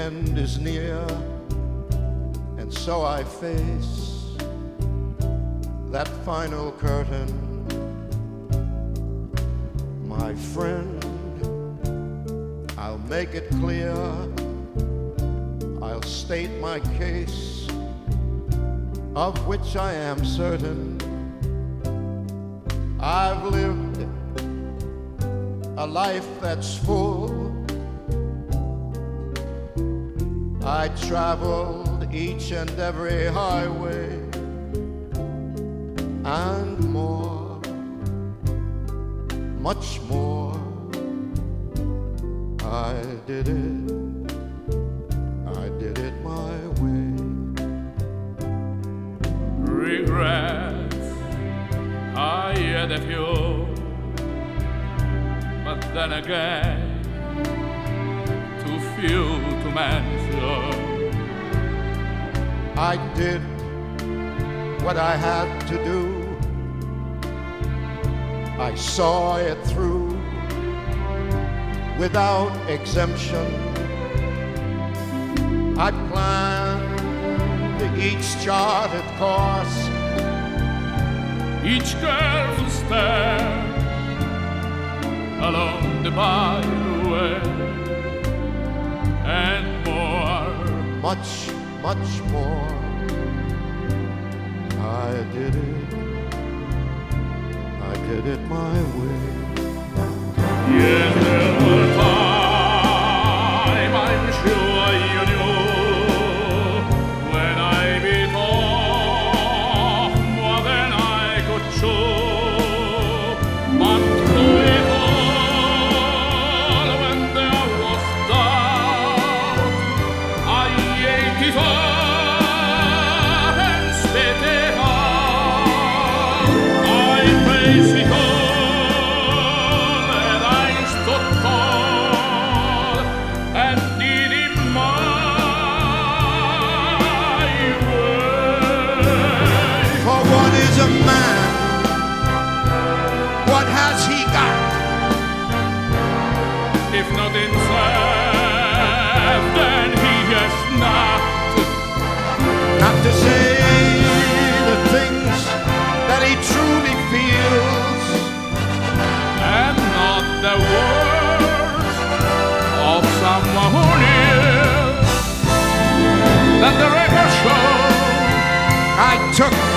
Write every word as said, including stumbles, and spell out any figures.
end is near, and so I face that final curtain. My friend, I'll make it clear, I'll state my case, of which I am certain. I've lived a life that's full. I traveled each and every highway and more, much more. I did it, I did it my way. Regrets, I had a few, but then again, too few to mention. I did what I had to do. I saw it through without exemption. I planned each charted course, each careful step along the byway, and more, much, much more. I did it, I did it my way. Yes, there were times I'm sure you knew when I bit off more than I could chew. But through it all, when there was doubt, I ate it up and spit it out. I faced it all. A man, what has he got? If not himself, then he has not. Not to say the things that he truly feels, And not the words of someone who lives. That the record shows I took